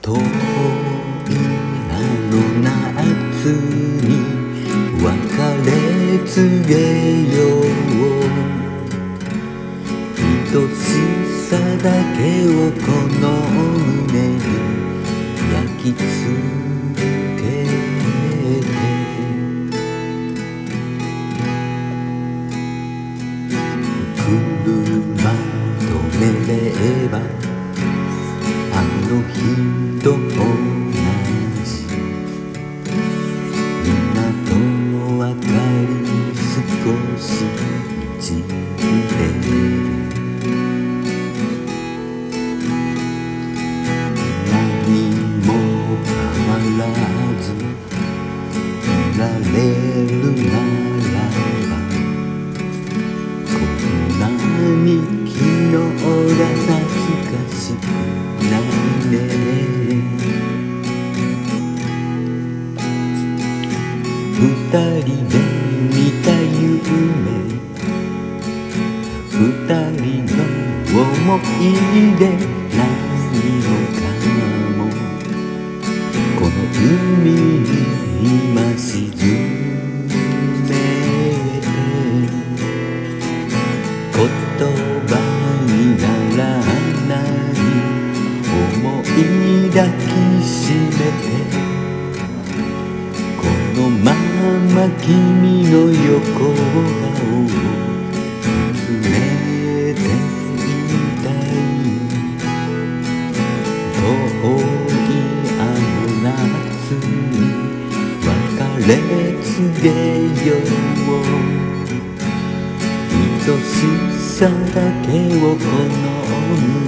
遠いあの夏に別れ告げよう。愛しさだけをこの胸に焼き付けて、車止めればあの日と同じ。港の明かり少し滲んでる。何も変わらずいられるならば、こんなに昨日が懐かしくないね。二人で見た夢、二人の思い出、何もかもこの海に今沈めて、言葉にならない想い抱きしめて、このまま君の横顔を見つめていたい。遠いあの夏に別れ告げよう。愛しさだけをこの